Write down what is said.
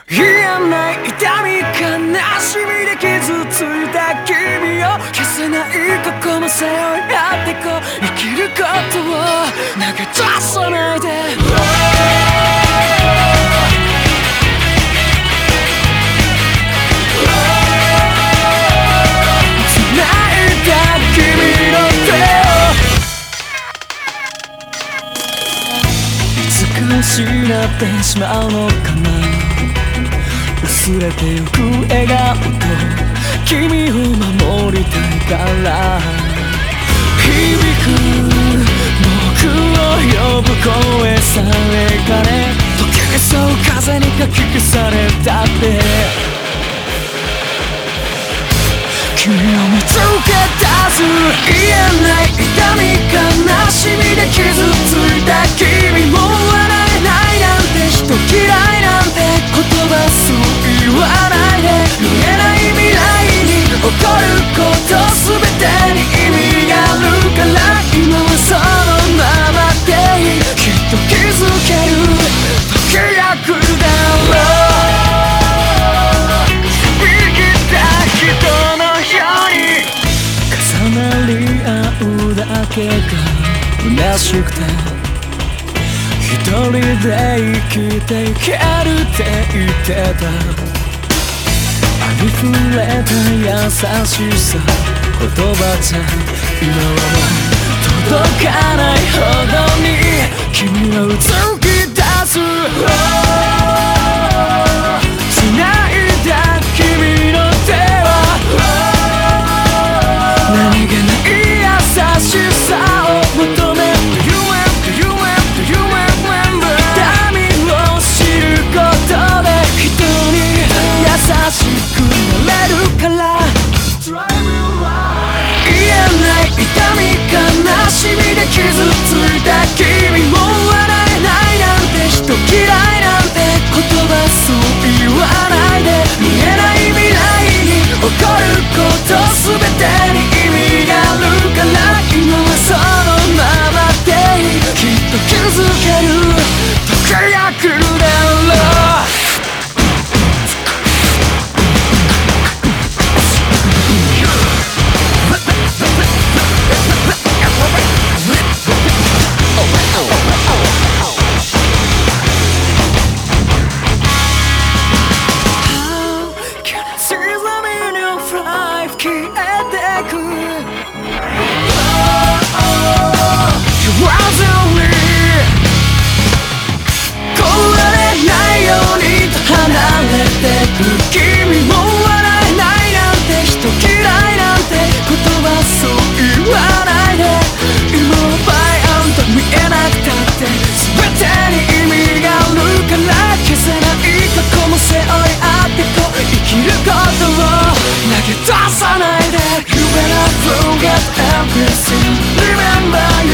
言えない痛み悲しみで傷ついた君を消せない過去も背負い合ってこう生きることを投げ出さないで繋いだ君の手をいつか失ってしまうのかな薄れてゆく笑顔と君を守りたいから響く僕を呼ぶ声さえかね溶けそう風にかき消されたって君を見つけ出す言えない痛み悲しみで傷ついた君も笑えないなんて人嫌いなんて言葉そう言わないで見えない未来に起こること全てに意味があるから今はそのままでいいきっと気づける時が来るだろう生きた人のように重なり合うだけが虚しくて一人で生きていけるって言ってた溢れた優しさ言葉じゃ今はもう届かないほどに君を突き出す繋いだ君の手は何気ない優しさを求める優しくなれるから言えない痛み悲しみで傷ついた君も笑えないなんて人嫌いなんて言葉そう言わないで見えない未来に起こること全てに意味があるから今はそのままでいいきっと気づける時が来るだろう君も笑えないなんて人嫌いなんて言葉そう言わないで今はバイアンと見えなくたって全てに意味があるから消せない過去も背負い合ってこう生きることを投げ出さないで You better forget everything Remember